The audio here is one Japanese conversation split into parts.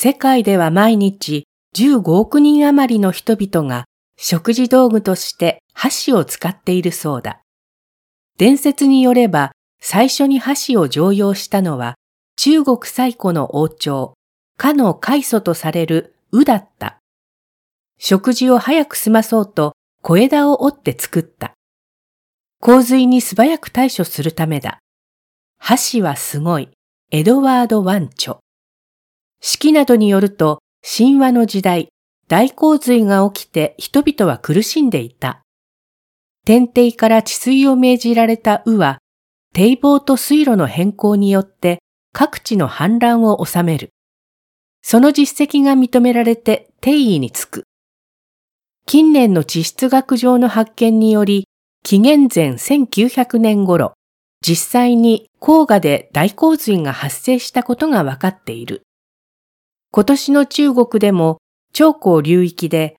世界では毎日15億人余りの人々が食事道具として箸を使っているそうだ。伝説によれば、最初に箸を常用したのは中国最古の王朝、かの開祖とされる禹だった。食事を早く済まそうと小枝を折って作った。洪水に素早く対処するためだ。箸はすごい、エドワード・ワンチョ。式などによると、神話の時代、大洪水が起きて人々は苦しんでいた。天帝から治水を命じられた禹は、堤防と水路の変更によって各地の氾濫を収める。その実績が認められて帝位につく。近年の地質学上の発見により、紀元前1900年頃、実際に黄河で大洪水が発生したことが分かっている。今年の中国でも長江流域で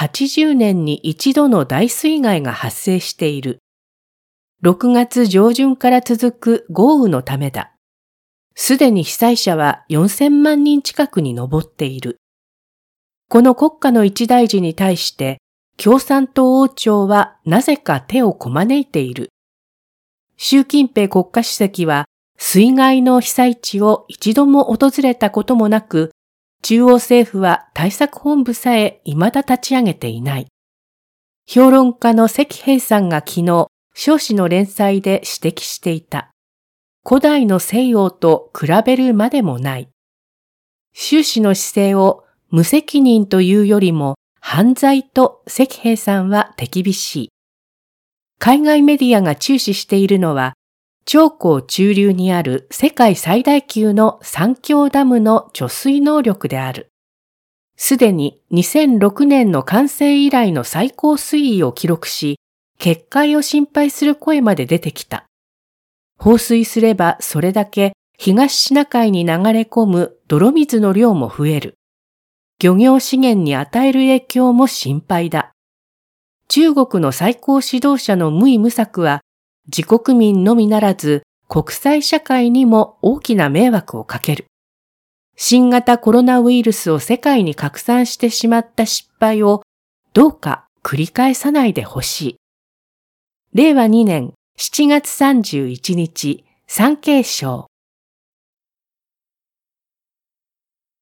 80年に一度の大水害が発生している。6月上旬から続く豪雨のためだ。すでに被災者は4000万人近くに上っている。この国家の一大事に対して共産党王朝はなぜか手をこまねいている。習近平国家主席は水害の被災地を一度も訪れたこともなく、中央政府は対策本部さえ未だ立ち上げていない。評論家の石平さんが昨日、小誌の連載で指摘していた。古代の西洋と比べるまでもない。習氏の姿勢を無責任というよりも犯罪と石平さんは手厳しい。海外メディアが注視しているのは、長江中流にある世界最大級の三峡ダムの貯水能力である。すでに2006年の完成以来の最高水位を記録し、決壊を心配する声まで出てきた。放水すればそれだけ東シナ海に流れ込む泥水の量も増える。漁業資源に与える影響も心配だ。中国の最高指導者の無為無策は、自国民のみならず国際社会にも大きな迷惑をかける。新型コロナウイルスを世界に拡散してしまった失敗をどうか繰り返さないでほしい。令和2年7月31日、産経省。